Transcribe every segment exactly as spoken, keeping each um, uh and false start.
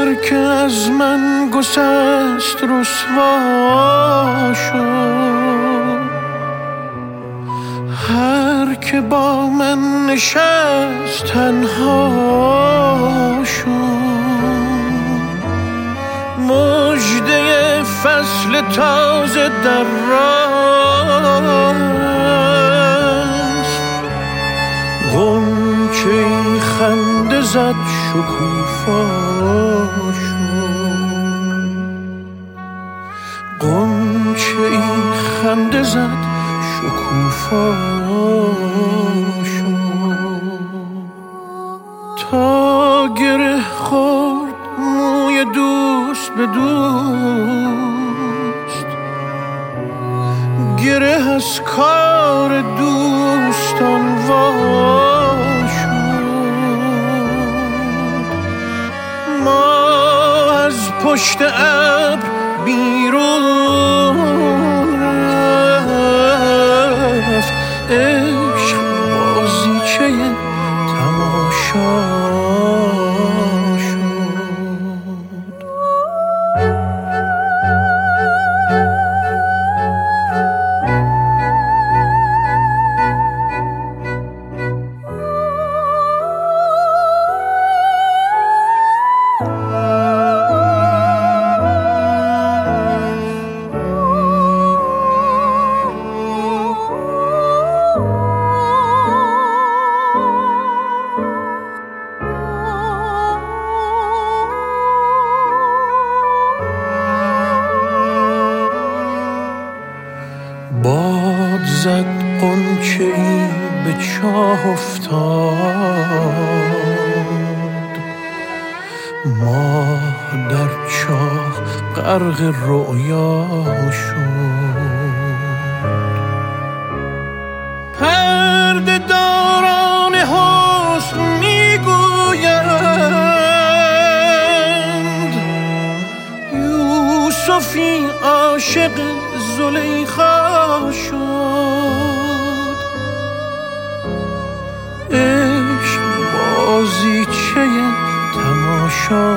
هر که از من گسست رسوا شد، هر که با من نشست تنها شد. مژده فصل تازه در راست، غنچه‌ای خنده زد شکوفا شد. غنچه‌ای خنده زد شکوفا شد. تا گره خورد موی دوست به دوست، گره از کار دوستان وا شد. ما از پشت ابر بیرون رفت، عشق بازیچه تماشا شد. باد زد غنچه‌ای به چاه افتاد، ماه در چاه غرق رؤیا شد. پرده داران حسن میگویند یوسفی عاشق زلیخا شد. عشق بازیچه تماشا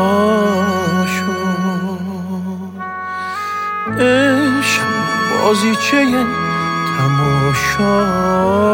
شد. عشق بازیچه تماشا